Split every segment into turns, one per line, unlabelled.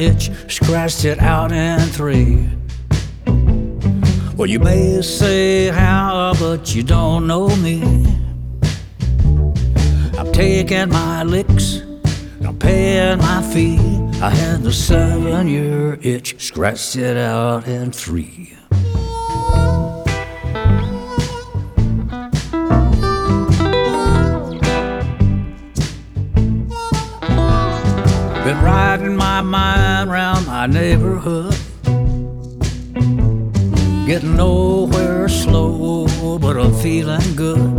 itch, scratched it out in 3. Well, you may say how, but you don't know me. I'm taking my licks, I'm paying my fee. I had the 7-year itch, scratched it out in 3. Been riding my mind round my neighborhood, getting nowhere slow, but I'm feeling good.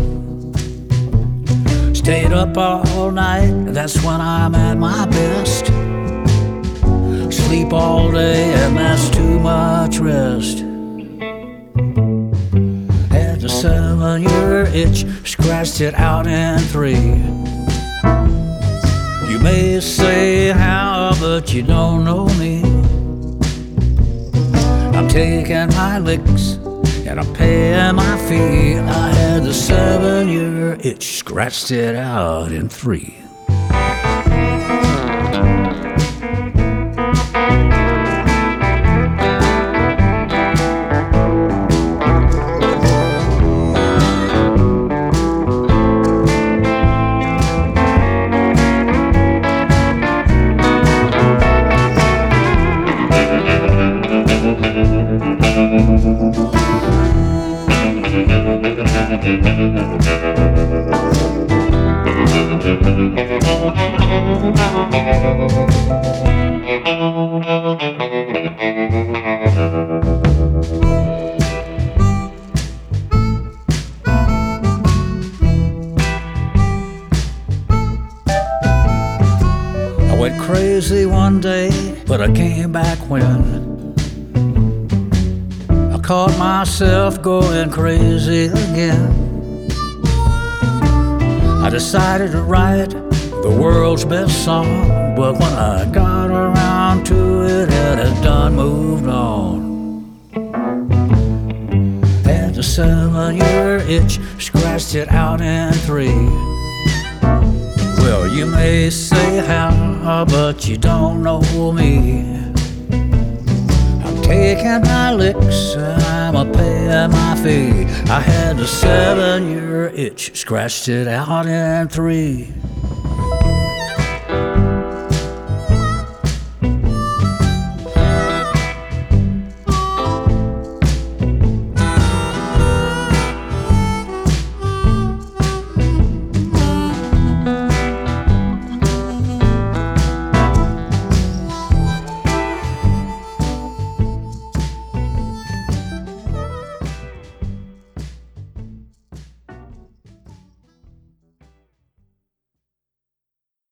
Stayed up all night, that's when I'm at my best. Sleep all day and that's too much rest. Had the 7-year itch, scratched it out in 3. You may say how, but you don't know me. I'm taking my licks and I'm paying my fee. I had the 7-year itch, scratched it out in 3. I went crazy one day, but I came back when I caught myself going crazy again. I decided to write the world's best song, but when I got around to it, it had done moved on. Had the 7-year itch, scratched it out in 3. Well, you may say how, but you don't know me. I'm taking my licks, I'm a-paying my fee. I had the 7-year itch, scratched it out in 3.